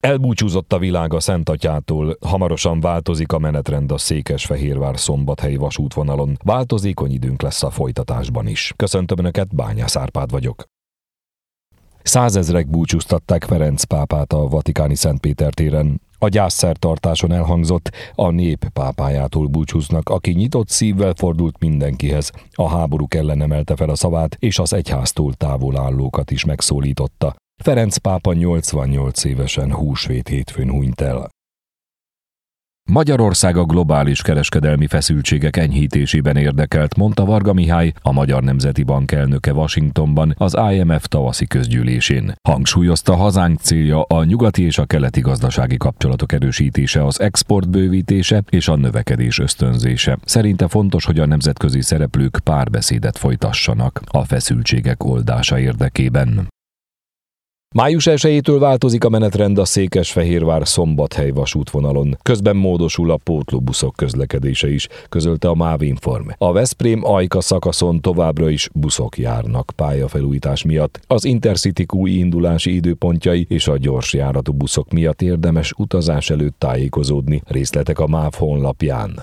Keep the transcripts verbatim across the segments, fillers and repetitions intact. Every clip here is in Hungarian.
Elbúcsúzott a világ a Szentatyától, hamarosan változik a menetrend a Székesfehérvár-Szombathely vasútvonalon. Változékony időnk lesz a folytatásban is. Köszöntöm Önöket, Bányász Árpád vagyok. Százezrek búcsúztatták Ferenc pápát a vatikáni Szentpéter téren. A gyászszertartáson elhangzott, a nép pápájától búcsúznak, aki nyitott szívvel fordult mindenkihez. A háborúk ellen emelte fel a szavát, és az egyháztól távol állókat is megszólította. Ferenc pápa nyolcvannyolc évesen húsvét hétfőn hunyt el. Magyarország a globális kereskedelmi feszültségek enyhítésében érdekelt, mondta Varga Mihály, a Magyar Nemzeti Bank elnöke Washingtonban az I M F tavaszi közgyűlésén. Hangsúlyozta, hazánk célja a nyugati és a keleti gazdasági kapcsolatok erősítése, az export bővítése és a növekedés ösztönzése. Szerinte fontos, hogy a nemzetközi szereplők párbeszédet folytassanak a feszültségek oldása érdekében. május elsejétől változik a menetrend a Székesfehérvár-Szombathely vasútvonalon. Közben módosul a pótlóbuszok közlekedése is, közölte a MÁV Inform. A Veszprém-Ajka szakaszon továbbra is buszok járnak pályafelújítás miatt. Az Intercity új indulási időpontjai és a gyorsjáratú buszok miatt érdemes utazás előtt tájékozódni. Részletek a MÁV honlapján.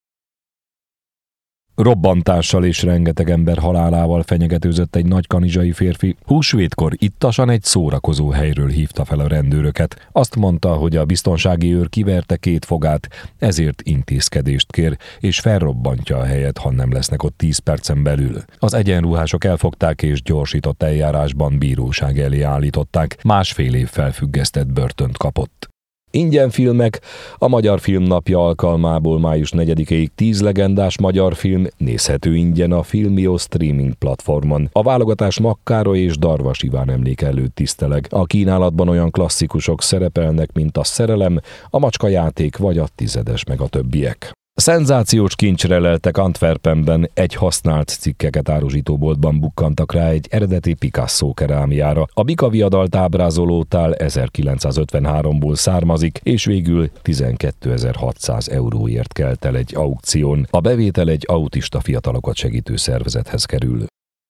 Robbantással és rengeteg ember halálával fenyegetőzött egy nagykanizsai férfi. Húsvétkor ittasan egy szórakozó helyről hívta fel a rendőröket. Azt mondta, hogy a biztonsági őr kiverte két fogát, ezért intézkedést kér, és felrobbantja a helyet, ha nem lesznek ott tíz percen belül. Az egyenruhások elfogták és gyorsított eljárásban bíróság elé állították. Másfél év felfüggesztett börtönt kapott. Ingyen filmek, a Magyar Filmnapja alkalmából május negyedikéig tíz legendás magyar film nézhető ingyen a Filmio streaming platformon. A válogatás Makkároly és Darvas Iván emléke előtt tiszteleg. A kínálatban olyan klasszikusok szerepelnek, mint a Szerelem, a Macska játék vagy a Tizedes meg a többiek. Szenzációs kincsre leltek Antwerpenben, egy használt cikkeket árusító boltban bukkantak rá egy eredeti Picasso kerámiára. A bikaviadalt ábrázoló tál ezerkilencszázötvenháromból származik, és végül tizenkétezer-hatszáz euróért kelt el egy aukción. A bevétel egy autista fiatalokat segítő szervezethez kerül.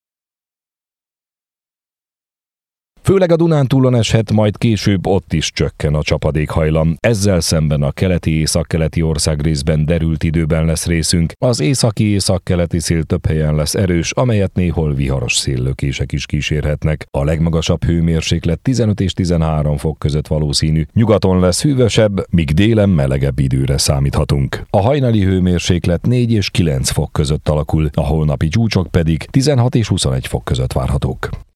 Főleg a Dunántúlon eshet, majd később ott is csökken a csapadékhajlam. Ezzel szemben a keleti-északkeleti országrészben derült időben lesz részünk. Az északi-északkeleti szél több helyen lesz erős, amelyet néhol viharos széllökések is kísérhetnek. A legmagasabb hőmérséklet tizenöt és tizenhárom fok között valószínű. Nyugaton lesz hűvösebb, míg délen melegebb időre számíthatunk. A hajnali hőmérséklet négy és kilenc fok között alakul, a holnapi csúcsok pedig tizenhat és huszonegy fok között várhatók.